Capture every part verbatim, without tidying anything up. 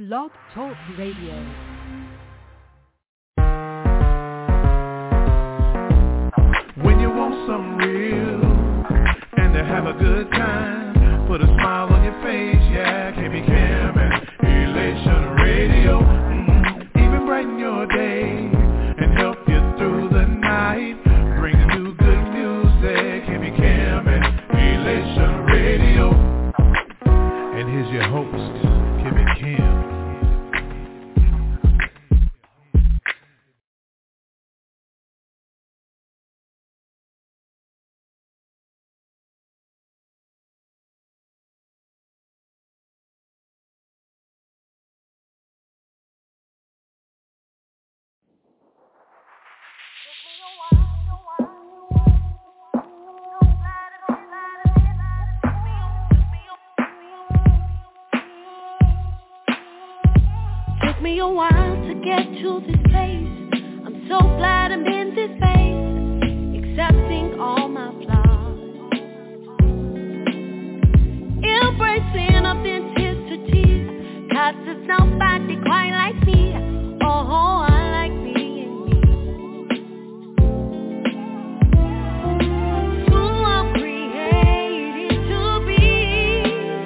Blog Talk Radio. When you want something real and to have a good time, put a smile on your face, yeah, can't be caring. Elation Radio, mm-hmm. Even brighten your day and help you through the night. Bring you good music, can't be caring. Elation Radio, and here's your host, Kimmy Kim. Took me a while to get to this place. I'm so glad I'm in this space, accepting all my flaws, embracing authenticity, 'cause there's nobody quite like me. Oh, I like being me. Who I'm created to be,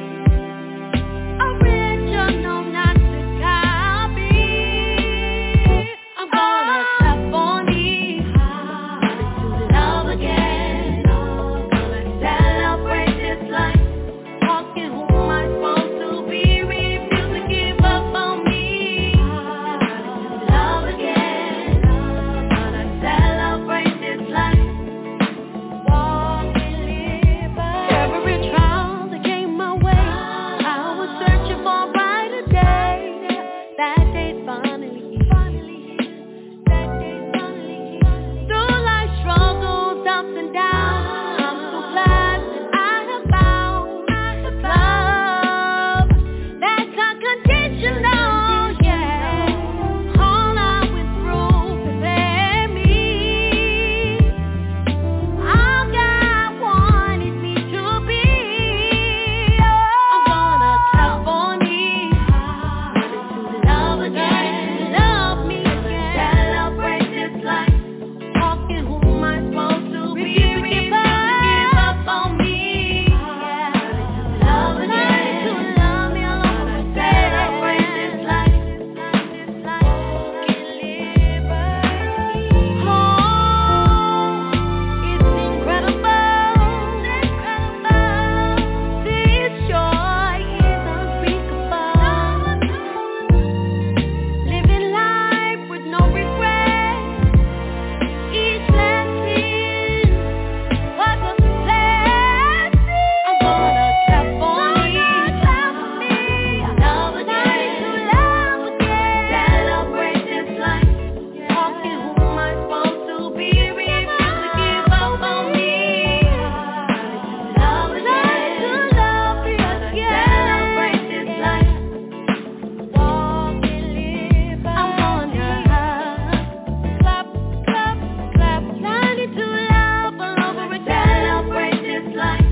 original, not to copy. I'm gonna step on me, to love again. Gonna celebrate this life, walking who am I supposed to be. Refuse to give up on me. To love again. Gonna celebrate this life, walk in liberty. Every trial that came my way, I was searching for a brighter day. That day finally here. That day finally here. Through life's struggles, ups and downs, I'm so glad that I have found love that's unconditional, yeah. All I went through prepared me. All God wanted me to be. I'm gonna tap on me, to love again, love me again, celebrate this life, walking who am I supposed to be. Refuse to give up on me, yeah. Love again, to love me all over again, celebrate this life, this life, walk in liberty. Oh, it's incredible, incredible. This joy is unspeakable. Living life with no regrets. Each blessing was a blessing. I'm gonna clap on me, love again, to love again, celebrate this life, walking who am I supposed to be. Refuse to give up on me. Love again, to love me again, celebrate this life, walk in liberty. I'm gonna clap, clap, clap, learning to love all over again, celebrate this life.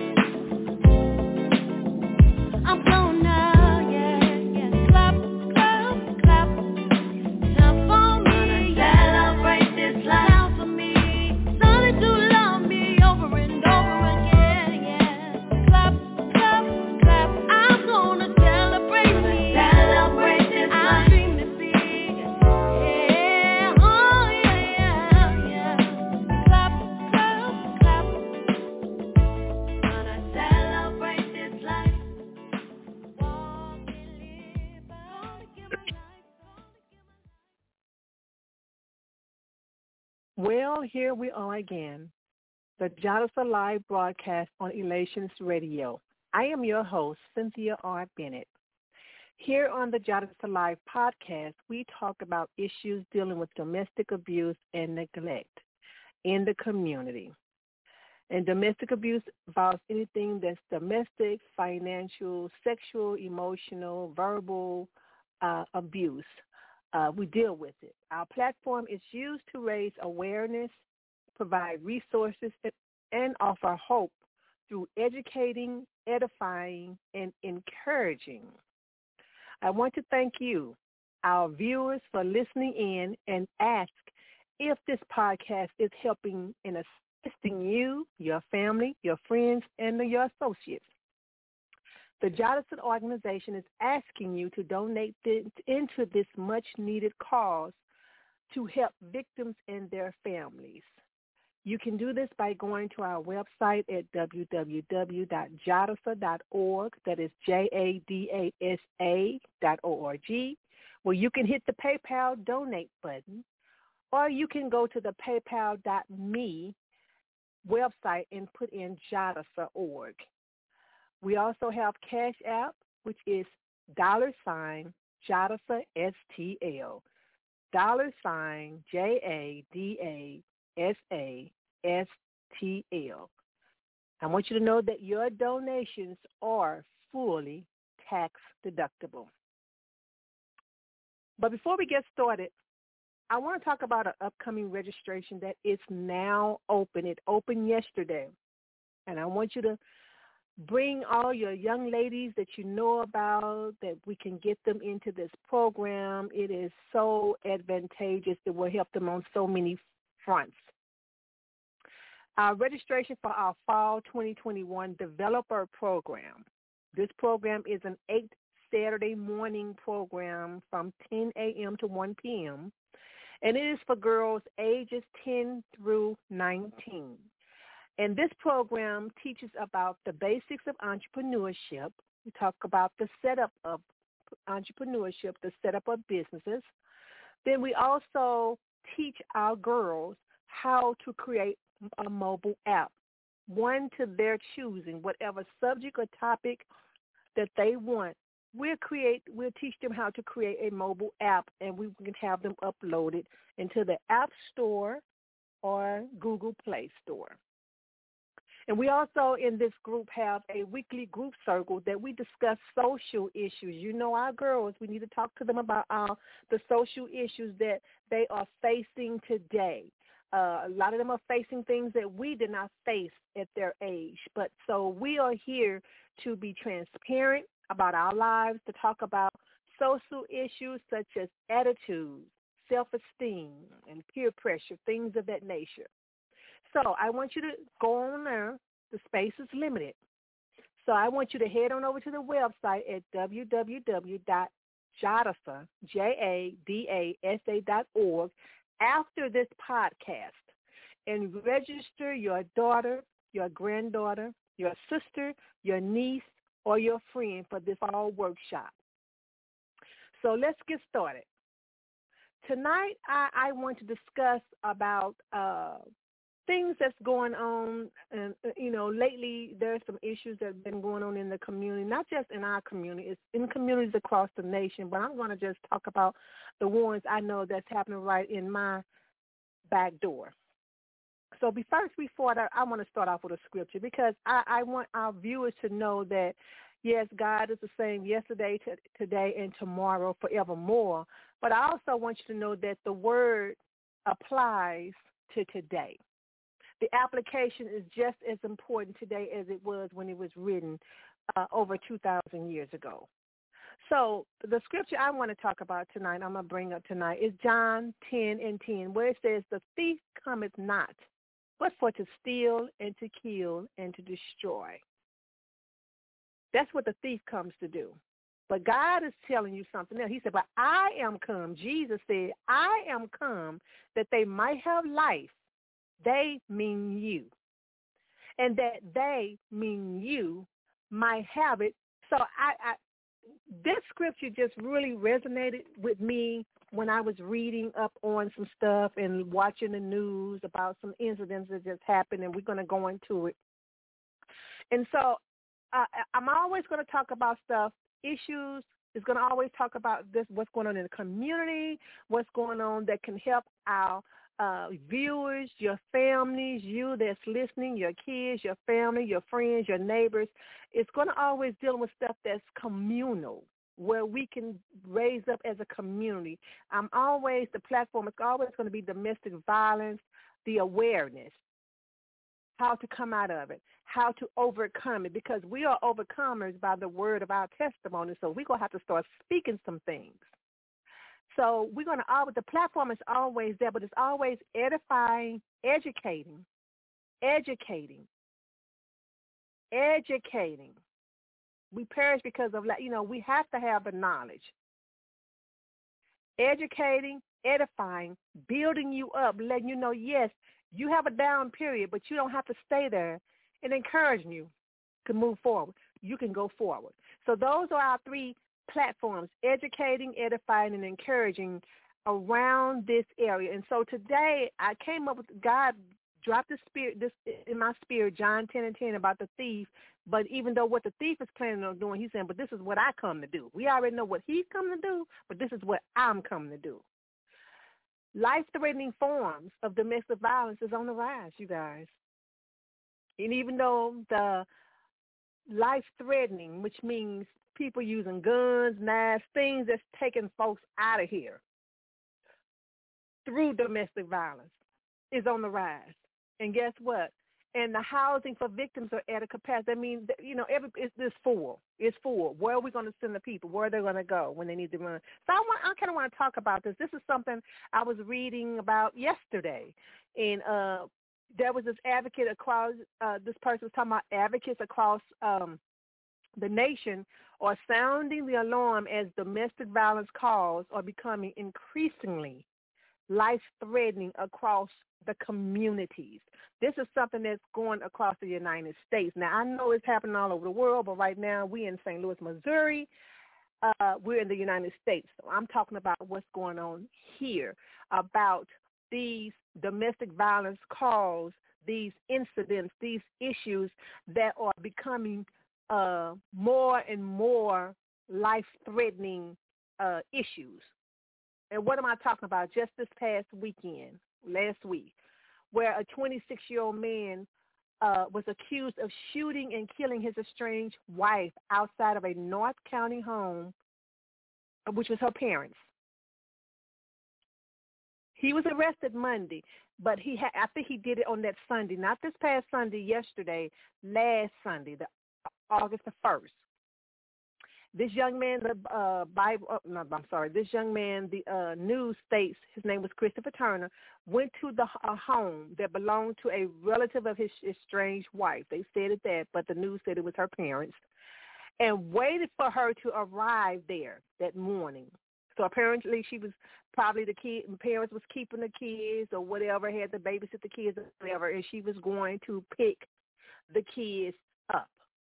I'm gonna, yeah, yeah, clap, clap, clap, clap for me, celebrate this life. Now for me, learning to love me over and over again, yeah. Clap, clap, clap. I'm gonna celebrate me, celebrate this life. I dream to be, yeah, oh yeah, yeah, yeah. Clap, clap, clap. Gonna celebrate this life. Walk in liberty. Gonna give my life. Well, here we are again, the Jonathan Live broadcast on Elations Radio. I am your host, Cynthia R. Bennett. Here on the Jonathan Live podcast, we talk about issues dealing with domestic abuse and neglect in the community. And domestic abuse involves anything that's domestic, financial, sexual, emotional, verbal uh, abuse. Uh, we deal with it. Our platform is used to raise awareness, provide resources, and, and offer hope through educating, edifying, and encouraging. I want to thank you, our viewers, for listening in and ask if this podcast is helping and assisting you, your family, your friends, and your associates. The Jodison organization is asking you to donate th- into this much-needed cause to help victims and their families. You can do this by going to our website at w w w dot jadasa dot org, that is J A D A S A dot O R G, where you can hit the PayPal donate button, or you can go to the paypal dot me website and put in jadasa dot org. We also have Cash App, which is dollar sign Jadasa S T L, dollar sign J A D A S A S T L. I want you to know that your donations are fully tax deductible. But before we get started, I want to talk about an upcoming registration that is now open. It opened yesterday. And I want you to bring all your young ladies that you know about, that we can get them into this program. It is so advantageous. It will help them on so many fronts. Our registration for our Fall twenty twenty-one Developer Program. This program is an eight Saturday morning program from ten a.m. to one p.m., and it is for girls ages ten through nineteen. And this program teaches about the basics of entrepreneurship. We talk about the setup of entrepreneurship, the setup of businesses. Then we also teach our girls how to create a mobile app, one to their choosing, whatever subject or topic that they want. We'll create, we'll teach them how to create a mobile app, and we can have them uploaded into the App Store or Google Play Store. And we also in this group have a weekly group circle that we discuss social issues. You know, our girls, we need to talk to them about our, the social issues that they are facing today. Uh, a lot of them are facing things that we did not face at their age. But so we are here to be transparent about our lives, to talk about social issues such as attitudes, self-esteem, and peer pressure, things of that nature. So I want you to go on there. The space is limited. So I want you to head on over to the website at w w w dot jadasa, J A D A S A dot org, after this podcast, and register your daughter, your granddaughter, your sister, your niece, or your friend for this fall workshop. So let's get started. Tonight, I, I want to discuss about uh, things that's going on. And, you know, lately there's some issues that have been going on in the community, not just in our community, it's in communities across the nation. But I'm going to just talk about the ones I know that's happening right in my back door. So be first, before that, I want to start off with a scripture, because I, I want our viewers to know that, yes, God is the same yesterday, to, today, and tomorrow, forevermore. But I also want you to know that the word applies to today. The application is just as important today as it was when it was written uh, over two thousand years ago. So the scripture I want to talk about tonight, I'm going to bring up tonight, is John ten and ten, where it says, the thief cometh not, but for to steal and to kill and to destroy. That's what the thief comes to do. But God is telling you something else. He said, but I am come, Jesus said, I am come that they might have life. They mean you. And that they mean you might have it. So I, I this scripture just really resonated with me when I was reading up on some stuff and watching the news about some incidents that just happened, and we're going to go into it. And so uh, I'm always going to talk about stuff, issues. It's going to always talk about this, what's going on in the community, what's going on that can help our uh, viewers, your families, you that's listening, your kids, your family, your friends, your neighbors. It's going to always deal with stuff that's communal, where we can raise up as a community. I'm always, the platform is always going to be domestic violence, the awareness. how to come out of it, how to overcome it, because we are overcomers by the word of our testimony. So we're going to have to start speaking some things. So we're going to always, the platform is always there, but it's always edifying, educating, educating, educating. We perish because of, you know, we have to have the knowledge. Educating, edifying, building you up, letting you know, yes, you have a down period, but you don't have to stay there, and encouraging you to move forward. You can go forward. So those are our three platforms: educating, edifying, and encouraging around this area. And so today I came up with, God dropped the spirit this in my spirit, John ten and ten, about the thief. But even though what the thief is planning on doing, he's saying, but this is what I come to do. We already know what he's coming to do, but this is what I'm coming to do. Life-threatening forms of domestic violence is on the rise, you guys. And even though the life-threatening, which means people using guns, knives, things that's taking folks out of here through domestic violence, is on the rise. And guess what? And the housing for victims are at a capacity. I mean, you know, every it's, it's full. It's full. Where are we going to send the people? Where are they going to go when they need to run? So I, want, I kind of want to talk about this. This is something I was reading about yesterday. And uh, there was this advocate across, uh, this person was talking about advocates across um, the nation are sounding the alarm as domestic violence calls are becoming increasingly life-threatening across the communities. This is something that's going across the United States. Now, I know it's happening all over the world, but right now we're in Saint Louis, Missouri. Uh, we're in the United States. So I'm talking about what's going on here, about these domestic violence calls, these incidents, these issues that are becoming uh, more and more life-threatening uh, issues. And what am I talking about? Just this past weekend, last week, where a twenty-six-year-old man uh, was accused of shooting and killing his estranged wife outside of a North County home, which was her parents. He was arrested Monday, but he ha- I think he did it on that Sunday, not this past Sunday, yesterday, last Sunday, the August the first. This young man, the uh, Bible, oh, no, I'm sorry, this young man, the uh, news states, his name was Christopher Turner, went to the uh, home that belonged to a relative of his estranged wife. They said it that, but the news said it was her parents, and waited for her to arrive there that morning. So apparently she was probably the kid, parents was keeping the kids or whatever, had to babysit the kids or whatever, and she was going to pick the kids up.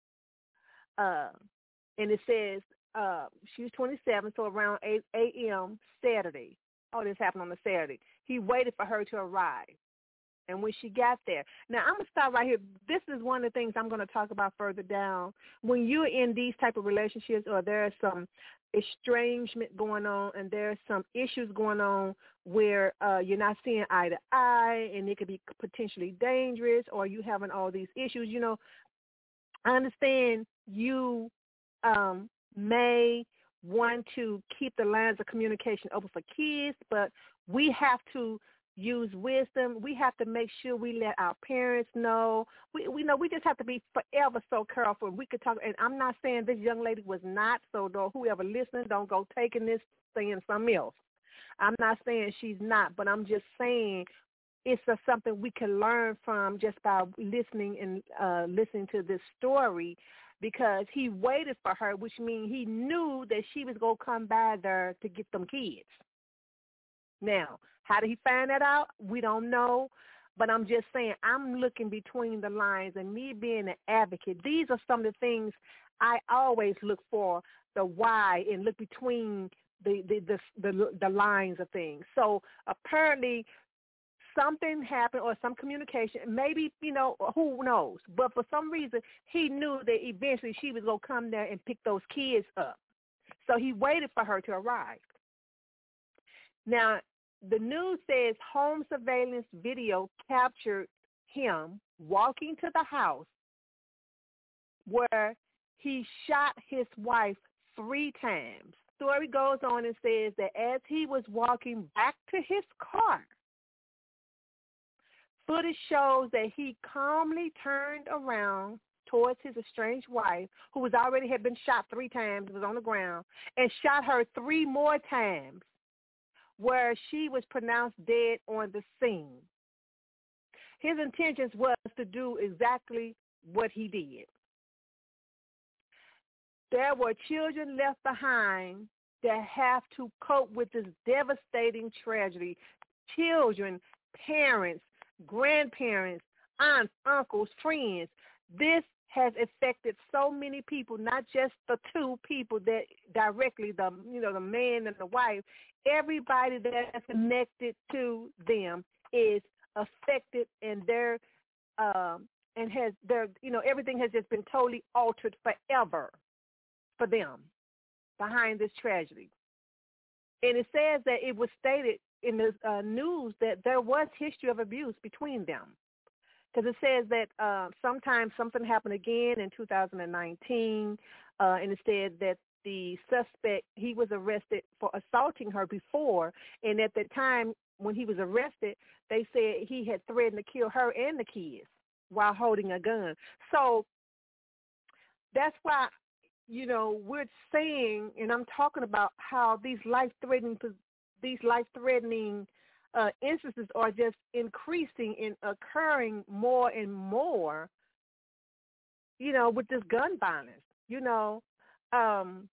Uh, And it says uh, she was twenty-seven, so around eight a.m. Saturday. Oh, this happened on a Saturday. He waited for her to arrive. And when she got there, now I'm going to stop right here. This is one of the things I'm going to talk about further down. When you're in these type of relationships or there's some estrangement going on and there's some issues going on where uh, you're not seeing eye to eye and it could be potentially dangerous, or you having all these issues, you know, I understand you Um, may want to keep the lines of communication open for kids, but we have to use wisdom. We have to make sure we let our parents know. We, we know we just have to be forever so careful. We could talk, and I'm not saying this young lady was not, so though whoever listening, don't go taking this saying something else. I'm not saying she's not, but I'm just saying it's a, something we can learn from just by listening and uh, listening to this story, because he waited for her, which means he knew that she was going to come by there to get them kids. Now, how did he find that out? We don't know, but I'm just saying I'm looking between the lines, and me being an advocate, these are some of the things I always look for, the why, and look between the the the, the, the lines of things. So apparently something happened or some communication, maybe, you know, who knows. But for some reason, he knew that eventually she was going to come there and pick those kids up. So he waited for her to arrive. Now, the news says home surveillance video captured him walking to the house where he shot his wife three times. The story goes on and says that as he was walking back to his car, footage shows that he calmly turned around towards his estranged wife, who was already had been shot three times, was on the ground, and shot her three more times, where she was pronounced dead on the scene. His intentions was to do exactly what he did. There were children left behind that have to cope with this devastating tragedy. Children, parents, grandparents, aunts, uncles, friends. This has affected so many people, not just the two people that directly, the you know, the man and the wife. Everybody that's connected to them is affected, and their um, and has their you know everything has just been totally altered forever for them behind this tragedy. And it says that it was stated in the uh, news that there was history of abuse between them. Because it says that uh, sometimes something happened again in two thousand nineteen, uh, and it said that the suspect, he was arrested for assaulting her before, and at the time when he was arrested, they said he had threatened to kill her and the kids while holding a gun. So that's why, you know, we're saying, and I'm talking about how these life-threatening, these life-threatening Uh, instances are just increasing and occurring more and more, you know, with this gun violence, you know. Um,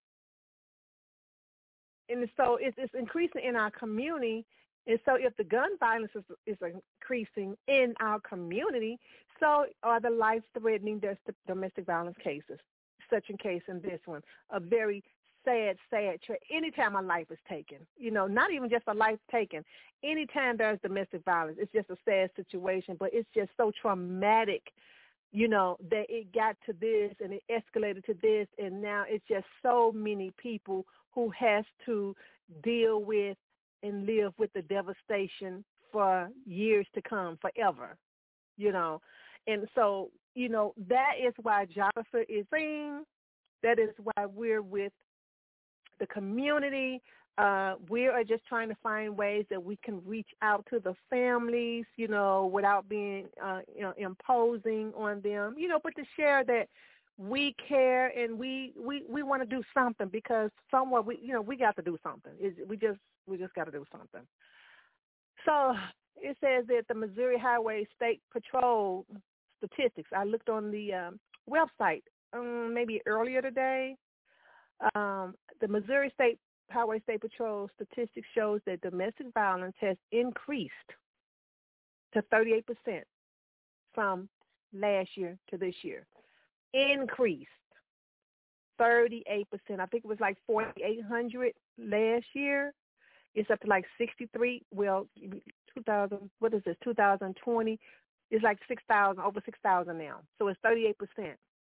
and so it's, it's increasing in our community. And so if the gun violence is, is increasing in our community, so are the life-threatening domestic violence cases, such a case in this one, a very sad, sad tra- anytime a life is taken, you know, not even just a life taken, anytime there's domestic violence, it's just a sad situation, but it's just so traumatic, you know, that it got to this and it escalated to this, and now it's just so many people who has to deal with and live with the devastation for years to come, forever, you know. And so, you know, that is why Jonathan is saying, that is why we're with the community. Uh, we are just trying to find ways that we can reach out to the families, you know, without being, uh, you know, imposing on them, you know, but to share that we care and we, we, we want to do something, because somewhere we, you know, we got to do something. It's, we just, we just got to do something. So it says that the Missouri Highway State Patrol statistics, I looked on the um, website um, maybe earlier today. Um, the Missouri State Highway State Patrol statistics shows that domestic violence has increased to thirty-eight percent from last year to this year. Increased thirty-eight percent. I think it was like forty-eight hundred last year. It's up to like sixty-three. Well, two thousand, what is this, two thousand twenty? It's like six thousand, over six thousand now. So it's thirty-eight percent.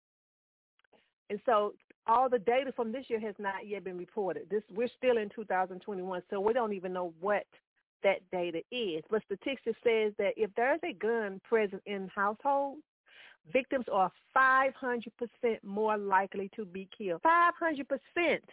And so all the data from this year has not yet been reported. This we're still in two thousand twenty-one, so we don't even know what that data is. But statistics says that if there's a gun present in households, victims are five hundred percent more likely to be killed. five hundred percent.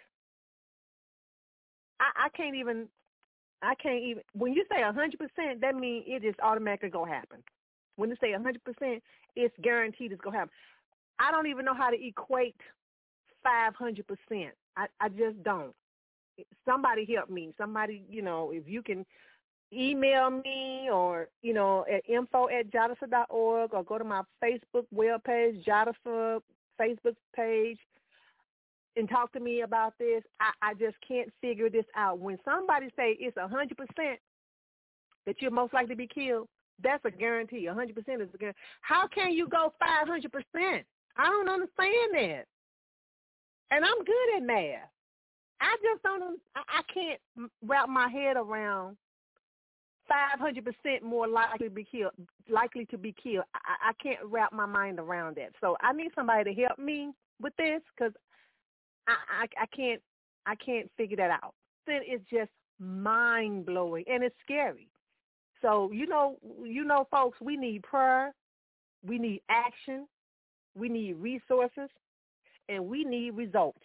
I, I can't even, I can't even, when you say one hundred percent, that means it is automatically going to happen. When you say one hundred percent, it's guaranteed it's going to happen. I don't even know how to equate five hundred percent. I, I just don't. Somebody help me. Somebody, you know, if you can email me or, you know, at info at jadasa dot org or go to my Facebook webpage, Jadasa Facebook page, and talk to me about this. I, I just can't figure this out. When somebody say it's one hundred percent that you're most likely to be killed, that's a guarantee. one hundred percent is a guarantee. How can you go five hundred percent? I don't understand that. And I'm good at math. I just don't, I, I can't wrap my head around five hundred percent more likely to be killed, likely to be killed. I, I can't wrap my mind around that. So I need somebody to help me with this, because I, I, I can't, I can't figure that out. It's just mind blowing, and it's scary. So, you know, you know, folks, we need prayer, we need action, we need resources, and we need results.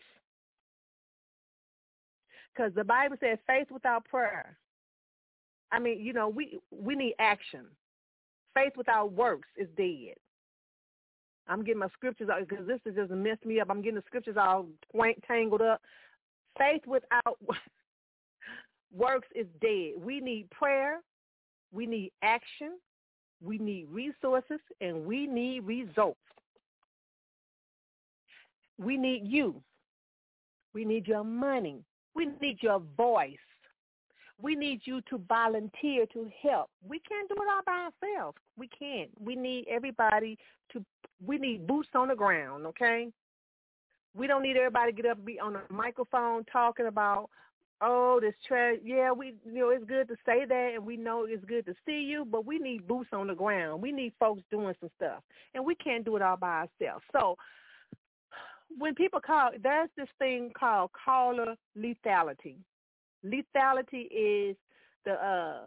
Because the Bible says faith without prayer. I mean, you know, we we need action. Faith without works is dead. I'm getting my scriptures out because this is just messed me up. I'm getting the scriptures all tangled up. Faith without works is dead. We need prayer. We need action. We need resources, and we need results. We need you. We need your money. We need your voice. We need you to volunteer to help. We can't do it all by ourselves. We can't. We need everybody to, we need boots on the ground, okay? We don't need everybody to get up and be on a microphone talking about, oh, this trash. Yeah, we, you know, it's good to say that, and we know it's good to see you, but we need boots on the ground. We need folks doing some stuff, and we can't do it all by ourselves. So when people call, there's this thing called caller lethality. Lethality is the uh,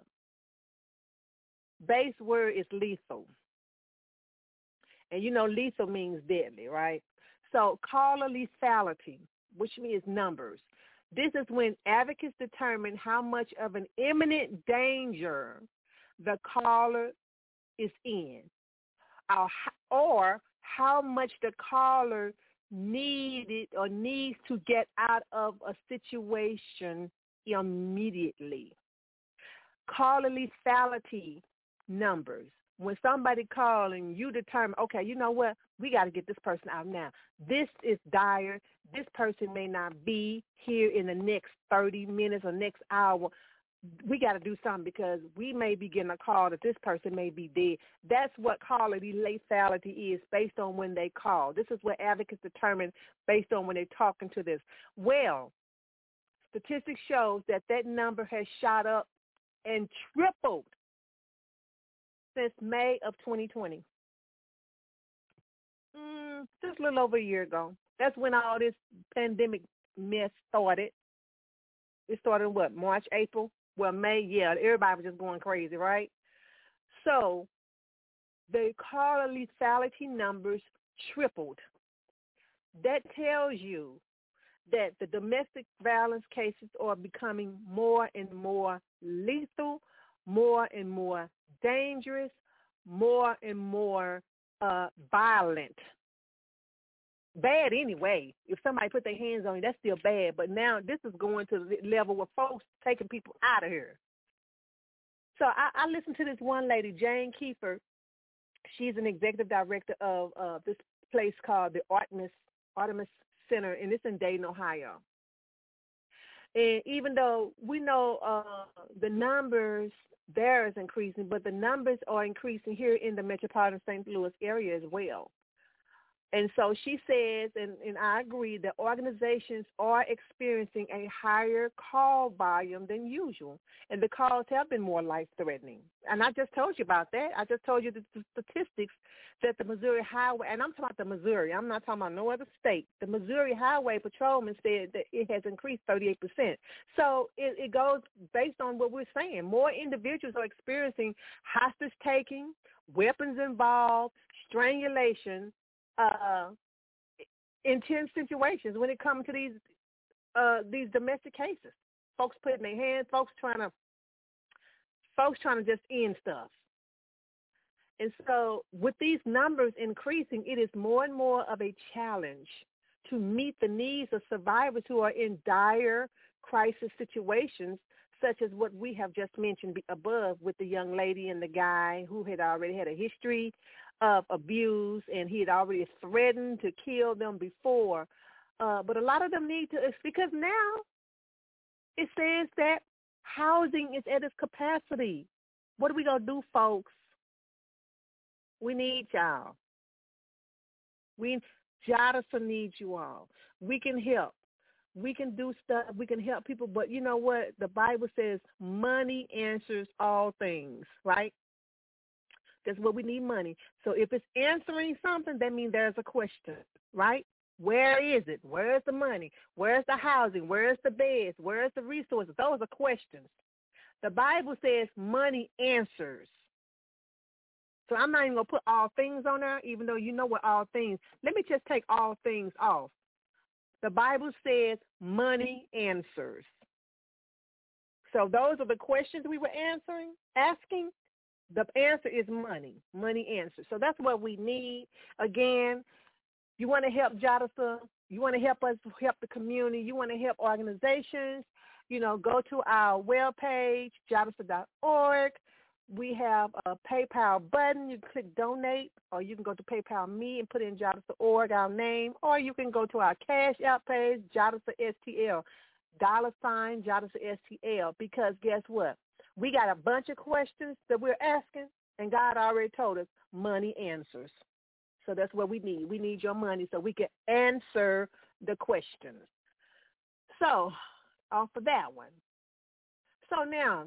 base word is lethal. And you know lethal means deadly, right? So caller lethality, which means numbers. This is when advocates determine how much of an imminent danger the caller is in, or, or how much the caller needed or needs to get out of a situation immediately. Caller lethality numbers. When somebody calls and you determine, okay, you know what, we got to get this person out now. This is dire. This person may not be here in the next thirty minutes or next hour. We got to do something because we may be getting a call that this person may be dead. That's what caller lethality is based on when they call. This is what advocates determine based on when they're talking to this. Well, statistics shows that that number has shot up and tripled since May of twenty twenty. Mm, just a little over a year ago. That's when all this pandemic mess started. It started in what, March, April? Well, May, yeah, everybody was just going crazy, right? So the caller lethality numbers tripled. That tells you that the domestic violence cases are becoming more and more lethal, more and more dangerous, more and more uh, violent. Bad anyway. If somebody put their hands on you, that's still bad. But now this is going to the level where folks taking people out of here. So I, I listened to this one lady, Jane Kiefer. She's an executive director of uh, this place called the Artemis Artemis Center, and it's in Dayton, Ohio. And even though we know uh, the numbers there is increasing, but the numbers are increasing here in the metropolitan Saint Louis area as well. And so she says, and, and I agree, that organizations are experiencing a higher call volume than usual, and the calls have been more life-threatening. And I just told you about that. I just told you the, the statistics that the Missouri Highway, and I'm talking about the Missouri, I'm not talking about no other state. The Missouri Highway Patrolman said that it has increased thirty-eight percent. So it, it goes based on what we're saying. More individuals are experiencing hostage-taking, weapons involved, strangulation, Uh, intense situations when it comes to these uh, these domestic cases. Folks putting their hands, folks trying to, folks trying to just end stuff. And so with these numbers increasing, it is more and more of a challenge to meet the needs of survivors who are in dire crisis situations, such as what we have just mentioned above with the young lady and the guy who had already had a history of abuse, and he had already threatened to kill them before. Uh, but a lot of them need to, it's because now it says that housing is at its capacity. What are we going to do, folks? We need y'all. We, Jadisa needs you all. We can help. We can do stuff. We can help people. But you know what? The Bible says money answers all things, right? That's what we need, money. So if it's answering something, that means there's a question, right? Where is it? Where's the money? Where's the housing? Where's the beds? Where's the resources? Those are questions. The Bible says money answers. So I'm not even going to put all things on there, even though you know what all things. Let me just take all things off. The Bible says money answers. So those are the questions we were answering, asking. The answer is money. Money answer. So that's what we need. Again, you want to help Jadasa. You want to help us help the community. You want to help organizations. You know, go to our webpage, jadasa dot org. We have a PayPal button. You can click donate, or you can go to PayPal me and put in Jadasa dot org, our name, or you can go to our Cash App page, Jadasa S T L, dollar sign Jadasa S T L, because guess what? We got a bunch of questions that we're asking, and God already told us money answers. So that's what we need. We need your money so we can answer the questions. So, off of that one. So now,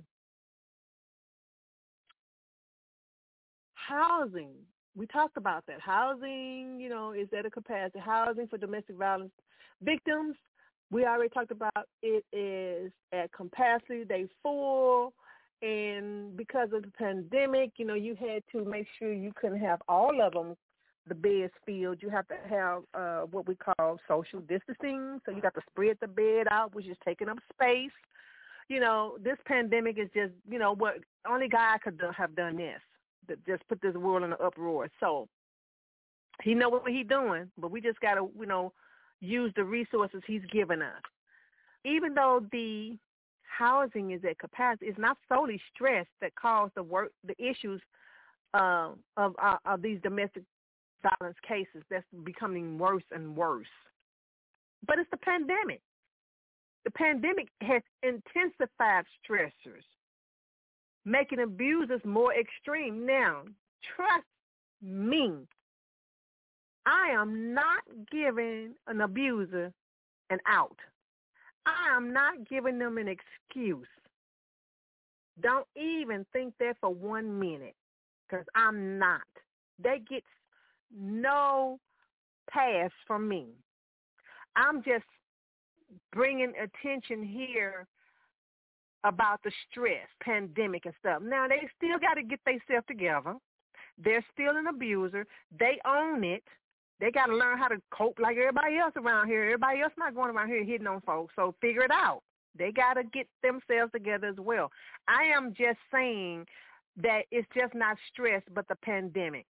housing. We talked about that. Housing, you know, is at a capacity. Housing for domestic violence victims, we already talked about it is at capacity. They full. And because of the pandemic, you know, you had to make sure you couldn't have all of them, the beds filled. You have to have uh, what we call social distancing. So you got to spread the bed out, which is taking up space. You know, this pandemic is just, you know, what only God could do, have done this, that just put this world in an uproar. So he know what he's doing, but we just got to, you know, use the resources he's given us. Even though the housing is at capacity, it's not solely stress that caused the work, the issues uh, of, uh, of these domestic violence cases that's becoming worse and worse. But it's the pandemic. The pandemic has intensified stressors, making abusers more extreme. Now, trust me, I am not giving an abuser an out. I am not giving them an excuse. Don't even think that for one minute, because I'm not. They get no pass from me. I'm just bringing attention here about the stress, pandemic and stuff. Now, they still got to get themselves together. They're still an abuser. They own it. They got to learn how to cope like everybody else around here. Everybody else not going around here hitting on folks, so figure it out. They got to get themselves together as well. I am just saying that it's just not stress, but the pandemic.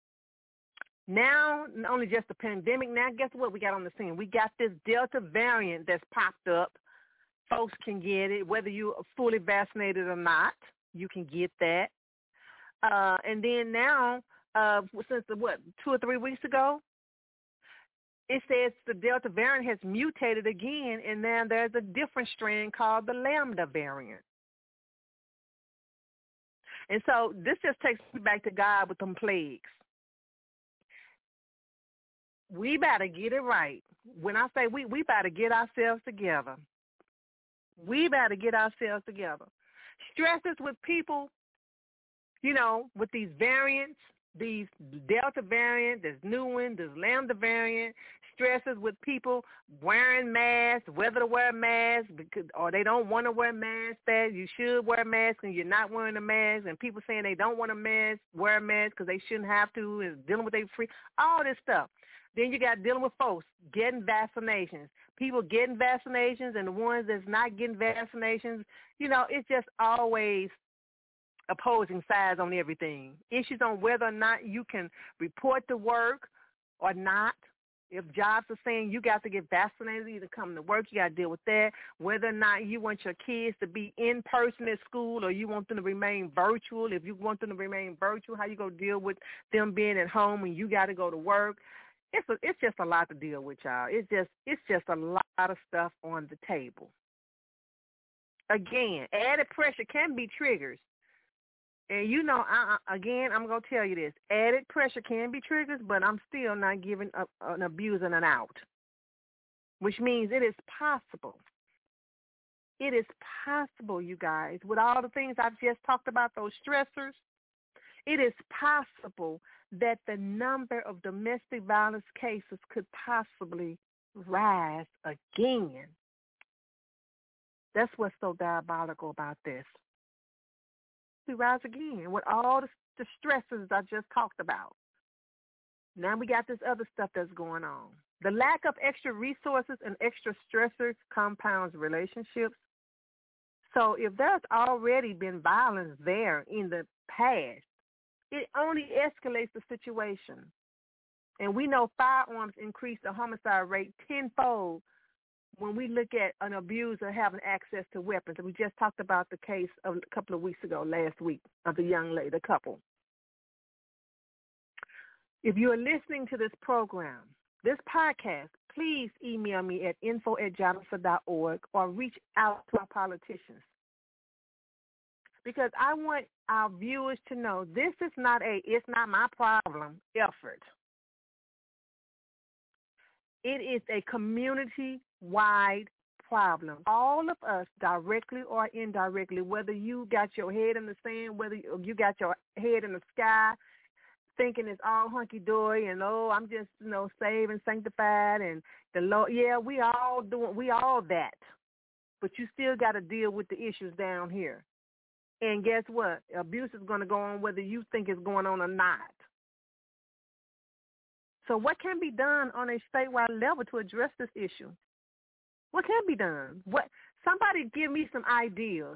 Now, not only just the pandemic, now guess what we got on the scene? We got this Delta variant that's popped up. Folks can get it, whether you're fully vaccinated or not. You can get that. Uh, and then now, uh, since the, what, two or three weeks ago, it says the Delta variant has mutated again, and now there's a different strain called the Lambda variant. And so this just takes me back to God with them plagues. We better get it right. When I say we, we better get ourselves together. We better get ourselves together. Stresses with people, you know, with these variants, these Delta variant, this new one, this Lambda variant, stresses with people wearing masks, whether to wear masks, because, or they don't want to wear masks, that you should wear a mask and you're not wearing a mask, and people saying they don't want a mask, wear a mask because they shouldn't have to, and dealing with their free, all this stuff. Then you got dealing with folks getting vaccinations, people getting vaccinations, and the ones that's not getting vaccinations. You know, it's just always opposing sides on everything. Issues on whether or not you can report to work or not. If jobs are saying you got to get vaccinated, either come to work, you got to deal with that. Whether or not you want your kids to be in person at school or you want them to remain virtual. If you want them to remain virtual, how you going to deal with them being at home when you got to go to work? It's a, it's just a lot to deal with, y'all. It's just it's just a lot of stuff on the table. Again, added pressure can be triggers. And, you know, I, again, I'm going to tell you this. Added pressure can be triggers, but I'm still not giving a, an abuse and an out, which means it is possible. It is possible, you guys, with all the things I've just talked about, those stressors, it is possible that the number of domestic violence cases could possibly rise again. That's what's so diabolical about this. We rise again with all the, the stresses I just talked about. Now we got this other stuff that's going on. The lack of extra resources and extra stressors compounds relationships, So if there's already been violence there in the past, it only escalates the situation. And we know firearms increase the homicide rate tenfold when we look at an abuser having access to weapons. And we just talked about the case of a couple of weeks ago, last week, of the young lady, the couple. If you are listening to this program, this podcast, please email me at info at jadasa dot org or reach out to our politicians. Because I want our viewers to know this is not a it's not my problem effort. It is a community-wide problem. All of us, directly or indirectly, whether you got your head in the sand, whether you got your head in the sky, thinking it's all hunky-dory and, oh, I'm just, you know, saved and sanctified and the Lord. Yeah, we all doing, we all that. But you still got to deal with the issues down here. And guess what? Abuse is going to go on whether you think it's going on or not. So what can be done on a statewide level to address this issue? What can be done? What? Somebody give me some ideas.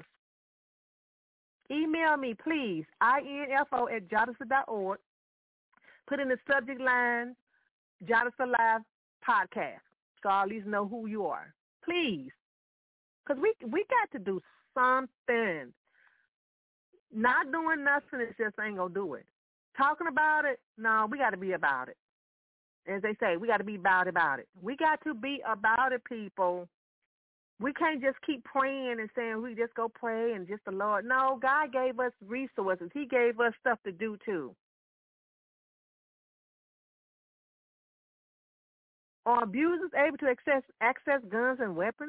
Email me, please, info at jadasa dot org. Put in the subject line, Jadasa Live Podcast, so I'll at least know who you are. Please. Because we, we got to do something. Not doing nothing is just ain't going to do it. Talking about it, no, we got to be about it. As they say, we got to be about about it. We got to be about it, people. We can't just keep praying and saying we just go pray and just the Lord. No, God gave us resources. He gave us stuff to do too. Are abusers able to access access guns and weapons?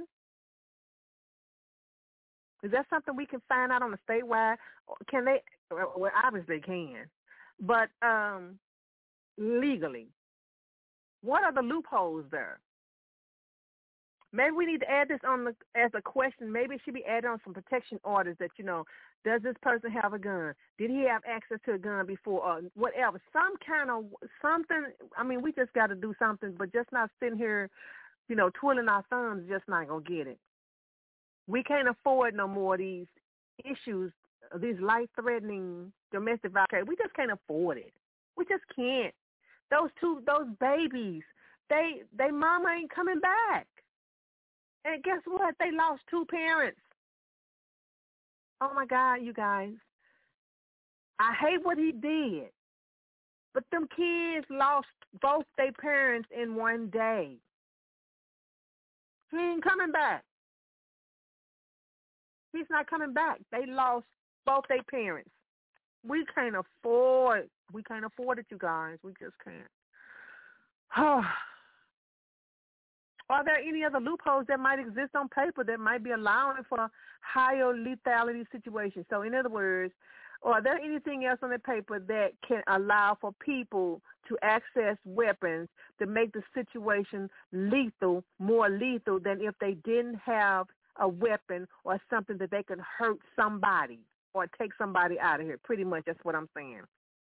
Is that something we can find out on the statewide? Can they? Well, obviously they can, but um, legally. What are the loopholes there? Maybe we need to add this on the, as a question. Maybe it should be added on some protection orders that, you know, does this person have a gun? Did he have access to a gun before or whatever? Some kind of something. I mean, we just got to do something, but just not sitting here, you know, twiddling our thumbs, just not going to get it. We can't afford no more of these issues, these life-threatening domestic violence. We just can't afford it. We just can't. Those two, those babies, they, they mama ain't coming back. And guess what? They lost two parents. Oh, my God, you guys. I hate what he did. But them kids lost both their parents in one day. He ain't coming back. He's not coming back. They lost both their parents. We can't afford, we can't afford it, you guys. We just can't. Are there any other loopholes that might exist on paper that might be allowing for higher lethality situations? So in other words, are there anything else on the paper that can allow for people to access weapons to make the situation lethal, more lethal than if they didn't have a weapon or something that they could hurt somebody or take somebody out of here? Pretty much that's what I'm saying.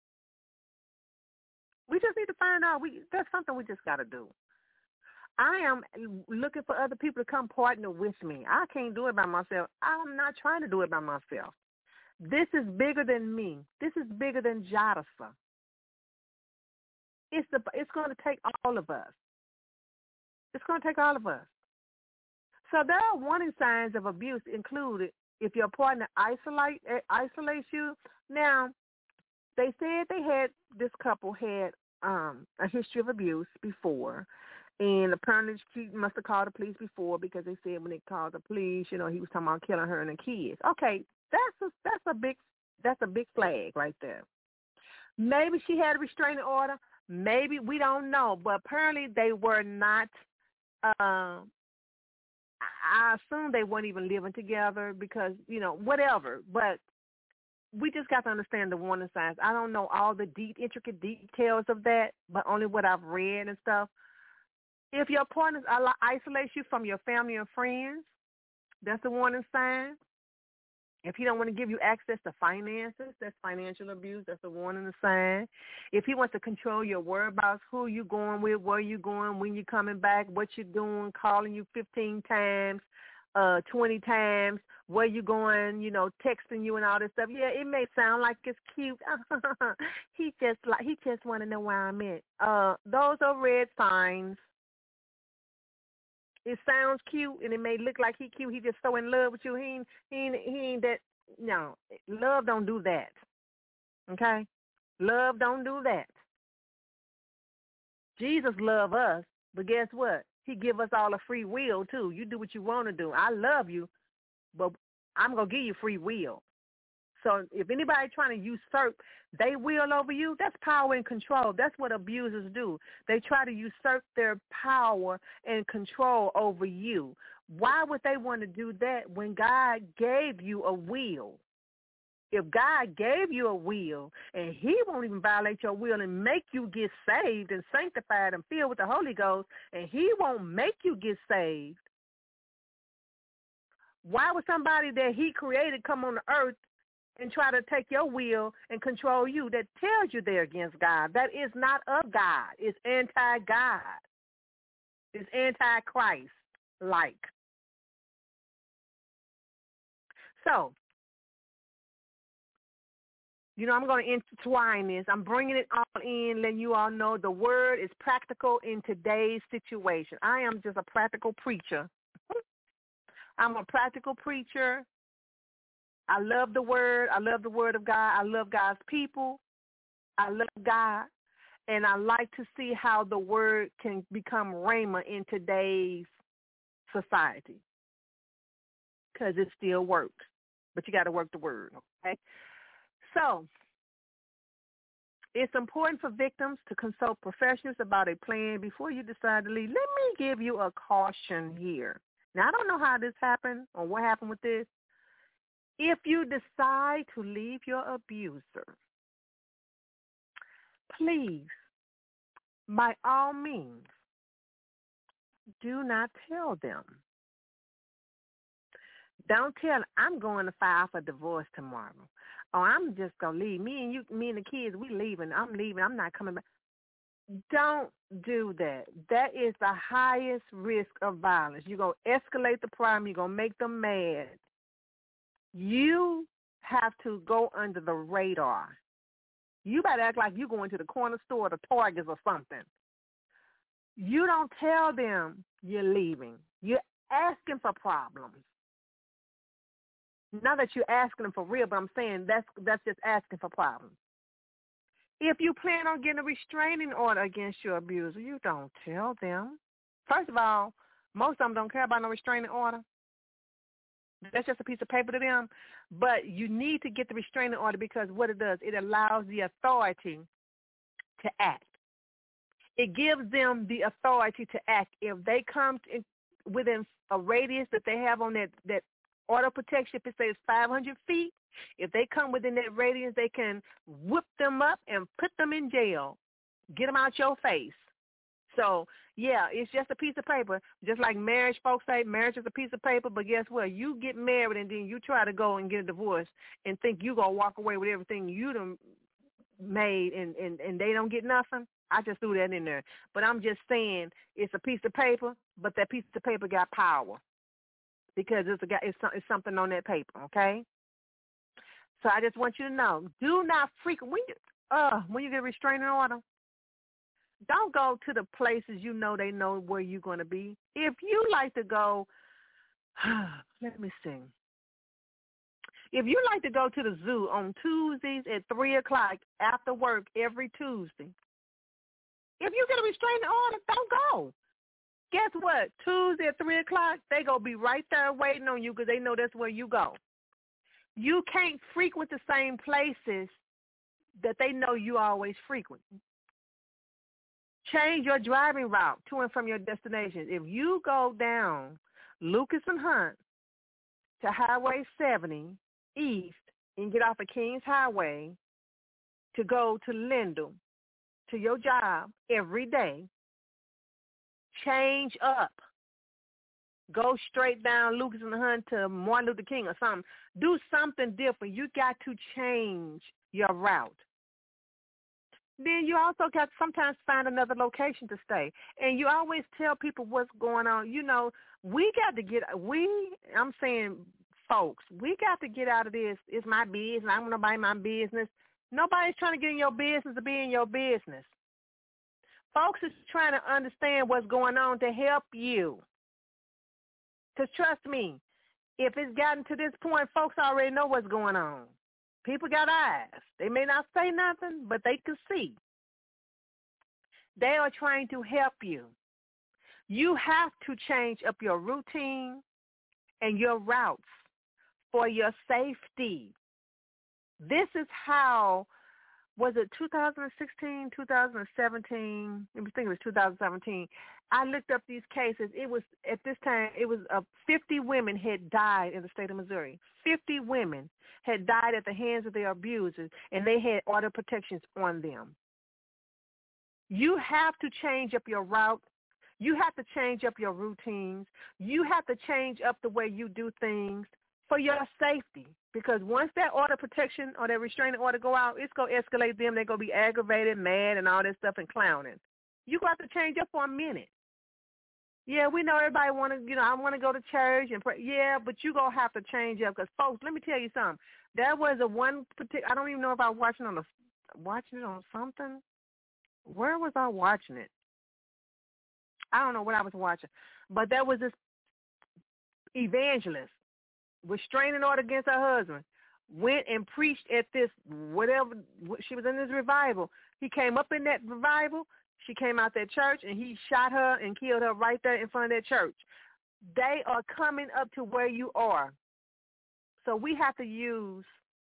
We just need to find out. We That's something we just got to do. I am looking for other people to come partner with me. I can't do it by myself. I'm not trying to do it by myself. This is bigger than me. This is bigger than Jadasa. It's, the, it's going to take all of us. It's going to take all of us. So there are warning signs of abuse included if your partner isolate, isolates you. Now, they said they had, this couple had um, a history of abuse before. And apparently she must have called the police before because they said when they called the police, you know, he was talking about killing her and the kids. Okay, that's a, that's a big that's a big flag right there. Maybe she had a restraining order. Maybe, we don't know. But apparently they were not, uh, I assume they weren't even living together because, you know, whatever. But we just got to understand the warning signs. I don't know all the deep, intricate details of that, but only what I've read and stuff. If your partner isolates you from your family and friends, that's a warning sign. If he don't want to give you access to finances, that's financial abuse. That's a warning sign. If he wants to control your whereabouts, who you going with, where you going, when you coming back, what you're doing, calling you fifteen times, uh, twenty times, where you going, you know, texting you and all this stuff. Yeah, it may sound like it's cute. he just like he just want to know where I'm at. Uh, those are red signs. It sounds cute, and it may look like he cute. He just so in love with you. He ain't, he ain't, he ain't that. No, love don't do that. Okay, love don't do that. Jesus love us, but guess what? He give us all a free will too. You do what you want to do. I love you, but I'm gonna give you free will. So if anybody trying to usurp their will over you, that's power and control. That's what abusers do. They try to usurp their power and control over you. Why would they want to do that when God gave you a will? If God gave you a will and he won't even violate your will and make you get saved and sanctified and filled with the Holy Ghost, and he won't make you get saved, why would somebody that he created come on the earth and try to take your will and control you? That tells you they're against God. That is not of God. It's anti-God. It's anti-Christ-like. So, you know, I'm going to intertwine this. I'm bringing it all in, letting you all know the word is practical in today's situation. I am just a practical preacher. I'm a practical preacher. I love the word. I love the word of God. I love God's people. I love God. And I like to see how the word can become rhema in today's society, because it still works. But you got to work the word, okay? So it's important for victims to consult professionals about a plan before you decide to leave. Let me give you a caution here. Now, I don't know how this happened or what happened with this. If you decide to leave your abuser, please, by all means, do not tell them. Don't tell them, I'm going to file for divorce tomorrow. Or I'm just going to leave. Me and you, me and the kids, we leaving. I'm leaving. I'm not coming back. Don't do that. That is the highest risk of violence. You're going to escalate the problem. You're going to make them mad. You have to go under the radar. You better act like you're going to the corner store, the Targets or something. You don't tell them you're leaving. You're asking for problems. Not that you're asking them for real, but I'm saying that's that's just asking for problems. If you plan on getting a restraining order against your abuser, you don't tell them. First of all, most of them don't care about no restraining order. That's just a piece of paper to them. But you need to get the restraining order, because what it does, it allows the authority to act. It gives them the authority to act. If they come to, within a radius that they have on that, that order of protection, if it says five hundred feet, if they come within that radius, they can whip them up and put them in jail, get them out your face. So, yeah, it's just a piece of paper. Just like marriage, folks say marriage is a piece of paper, but guess what? You get married and then you try to go and get a divorce and think you're going to walk away with everything you done made and, and, and they don't get nothing. I just threw that in there. But I'm just saying it's a piece of paper, but that piece of paper got power because it's, a, it's, it's something on that paper, okay? So I just want you to know, do not frequent, when you, uh, when you get a restraining order, don't go to the places you know they know where you're going to be. If you like to go, let me see. If you like to go to the zoo on Tuesdays at three o'clock after work every Tuesday, if you get a restraining order, don't go. Guess what? Tuesday at three o'clock, they going to be right there waiting on you because they know that's where you go. You can't frequent the same places that they know you always frequent. Change your driving route to and from your destination. If you go down Lucas and Hunt to Highway seventy east and get off of Kings Highway to go to Lindell, to your job every day, change up. Go straight down Lucas and Hunt to Martin Luther King or something. Do something different. You got to change your route. Then you also got to sometimes find another location to stay. And you always tell people what's going on. You know, We got to get, we, I'm saying, folks, we got to get out of this. It's my business. I don't want nobody in my business. Nobody's trying to get in your business to be in your business. Folks is trying to understand what's going on to help you. Because trust me, if it's gotten to this point, folks already know what's going on. People got eyes. They may not say nothing, but they can see. They are trying to help you. You have to change up your routine and your routes for your safety. This is how, was it two thousand sixteen, two thousand seventeen? I think it was two thousand seventeen. I looked up these cases. It was, at this time, it was uh, fifty women had died in the state of Missouri. fifty women had died at the hands of their abusers, and they had order protections on them. You have to change up your route. You have to change up your routines. You have to change up the way you do things for your safety. Because once that order protection or that restraining order go out, it's going to escalate them. They're going to be aggravated, mad, and all that stuff and clowning. You got to change up for a minute. Yeah, we know everybody want to, you know, I want to go to church and pray. Yeah, but you're going to have to change up because, folks, let me tell you something. There was a one particular, I don't even know if I was watching on the, watching it on something. Where was I watching it? I don't know what I was watching. But there was this evangelist, restraining order against her husband, went and preached at this whatever, she was in this revival. He came up in that revival. She came out that church, and he shot her and killed her right there in front of that church. They are coming up to where you are. So we have to use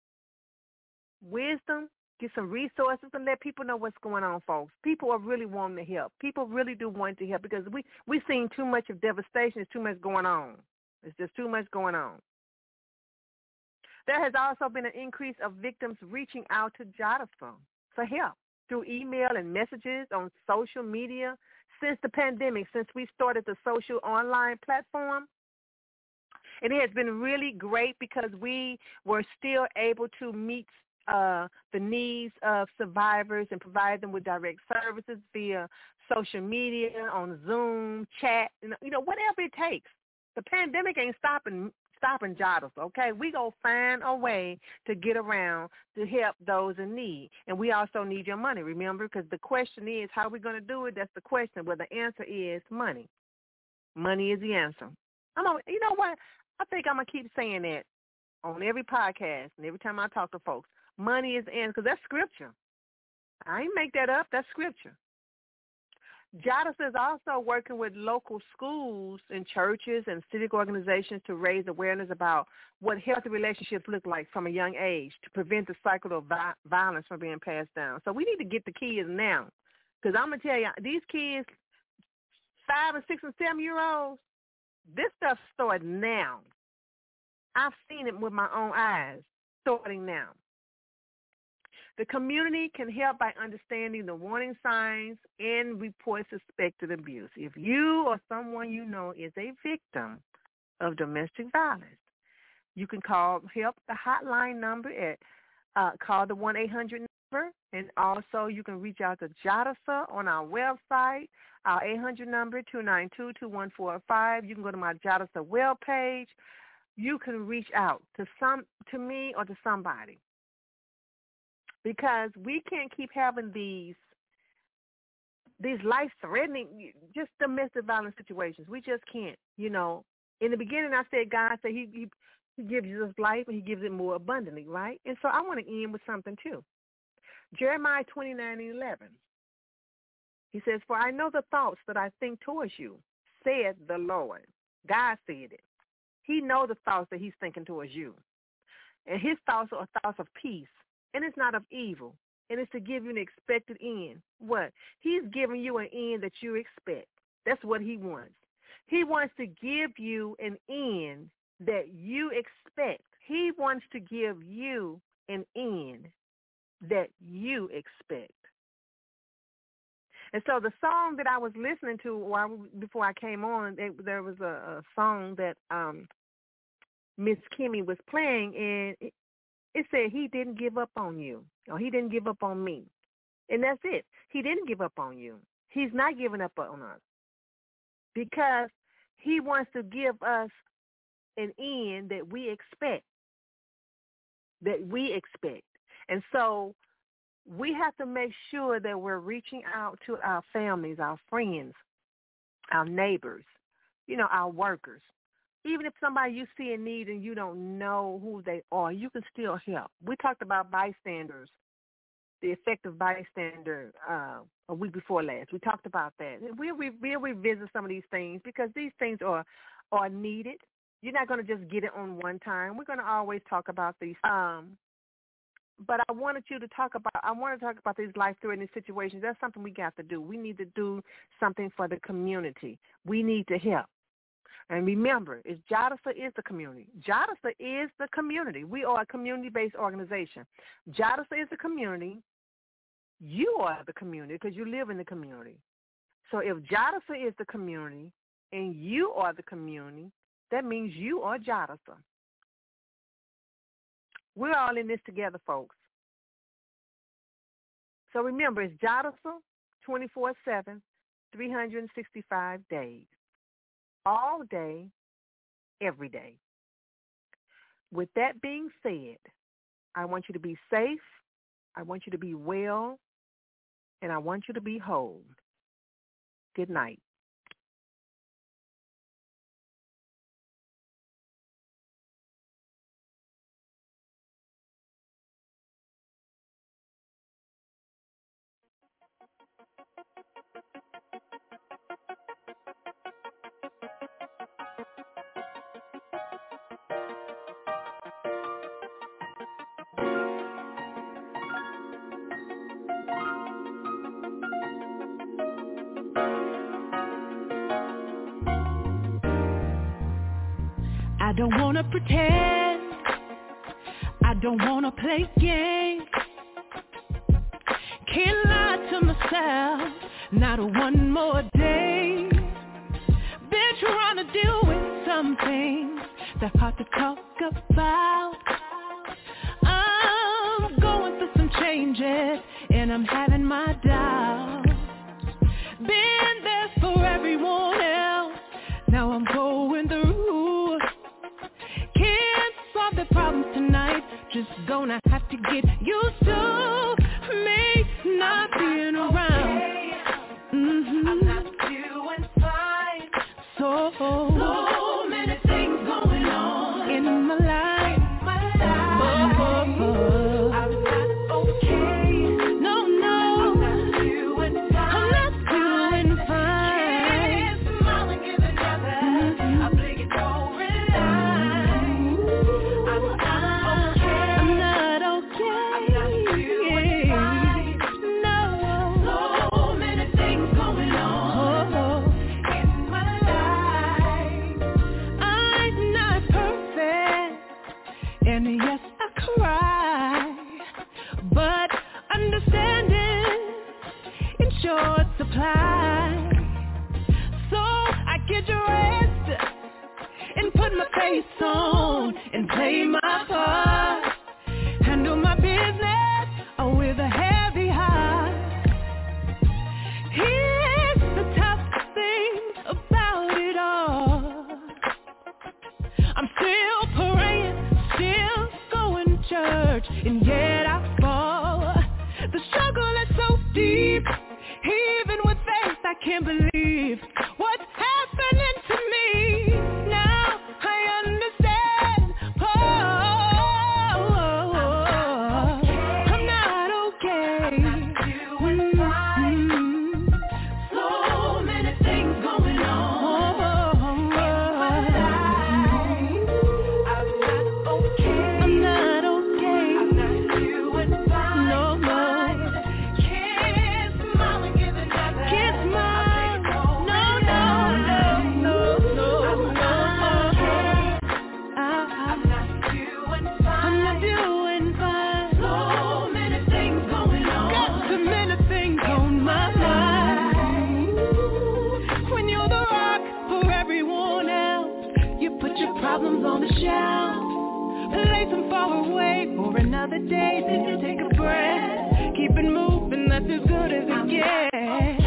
wisdom, get some resources, and let people know what's going on, folks. People are really wanting to help. People really do want to help because we, we've seen too much of devastation. There's too much going on. It's just too much going on. There has also been an increase of victims reaching out to JADASA for help through email and messages on social media since the pandemic, since we started the social online platform. And it has been really great because we were still able to meet uh, the needs of survivors and provide them with direct services via social media, on Zoom, chat, you know, whatever it takes. The pandemic ain't stopping stopping JADASA, okay? We go find a way to get around to help those in need. And we also need your money, remember? Because the question is, how are we going to do it? That's the question. Well, the answer is money. Money is the answer. I'm gonna, you know what? I think I'm going to keep saying that on every podcast and every time I talk to folks. Money is the answer because that's scripture. I ain't make that up. That's scripture. JADASA is also working with local schools and churches and civic organizations to raise awareness about what healthy relationships look like from a young age to prevent the cycle of vi- violence from being passed down. So we need to get the kids now because I'm going to tell you, these kids, five and six and seven-year-olds, this stuff starts now. I've seen it with my own eyes starting now. The community can help by understanding the warning signs and report suspected abuse. If you or someone you know is a victim of domestic violence, you can call help the hotline number at uh, call the one eight hundred number, and also you can reach out to JADASA on our website. Our eight hundred number two nine two, two one four five. You can go to my JADASA webpage. You can reach out to some to me or to somebody. Because we can't keep having these these life-threatening, just domestic violence situations. We just can't. You know, in the beginning I said God said he, he, he gives us life and he gives it more abundantly, right? And so I want to end with something too. Jeremiah twenty-nine and eleven. He says, for I know the thoughts that I think towards you, said the Lord. God said it. He knows the thoughts that he's thinking towards you. And his thoughts are thoughts of peace. And it's not of evil, and it's to give you an expected end. What? He's giving you an end that you expect. That's what he wants. He wants to give you an end that you expect. He wants to give you an end that you expect. And so the song that I was listening to while, before I came on, it, there was a, a song that um, Miss Kimmy was playing, and it, It said he didn't give up on you, or he didn't give up on me. And that's it. He didn't give up on you. He's not giving up on us because He wants to give us an end that we expect, that we expect. And so we have to make sure that we're reaching out to our families, our friends, our neighbors, you know, our workers. Even if somebody you see in need and you don't know who they are, you can still help. We talked about bystanders, the effective bystander uh, a week before last. We talked about that. We'll, we'll revisit some of these things because these things are, are needed. You're not going to just get it on one time. We're going to always talk about these. Um, but I wanted you to talk about, I want to talk about these life-threatening situations. That's something we got to do. We need to do something for the community. We need to help. And remember, it's JADASA is the community. JADASA is the community. We are a community-based organization. JADASA is the community. You are the community because you live in the community. So if JADASA is the community and you are the community, that means you are JADASA. We're all in this together, folks. So remember, it's JADASA twenty-four seven, three hundred sixty-five days. All day, every day. With that being said, I want you to be safe, I want you to be well, and I want you to be whole. Good night. I don't want to pretend, I don't want to play games, can't lie to myself, not one more day. Been trying to deal with some things that's hard to talk about. I'm going through some changes and I'm having my doubts. Been there for everyone else, now I'm going through. The problems tonight, just gonna have to get used to me not being around. Mm-hmm. I'm not doing fine. So, so many things going on in my life. In my life. Oh, oh, oh. I'm not okay. No, no. I'm not doing fine. I'm not doing fine. Can't smile and give another. Mm-hmm. I'm blinking over line. Short supply, so I get dressed and put my face on and play my part, handle my business oh, with a heavy heart. Here's the tough thing about it all, I'm still praying, still going to church, and yet I fall. The struggle is so deep. Even with faith, I can't believe what's happening to me. Now I understand. Oh, I'm not okay. I'm not doing fine. So many things going on in my life. I'm not okay. I'm not okay. I'm not doing fine. No, no. Problems on the shelf, place them far away for another day. Then you take a breath, keep it moving, that's as good as it gets.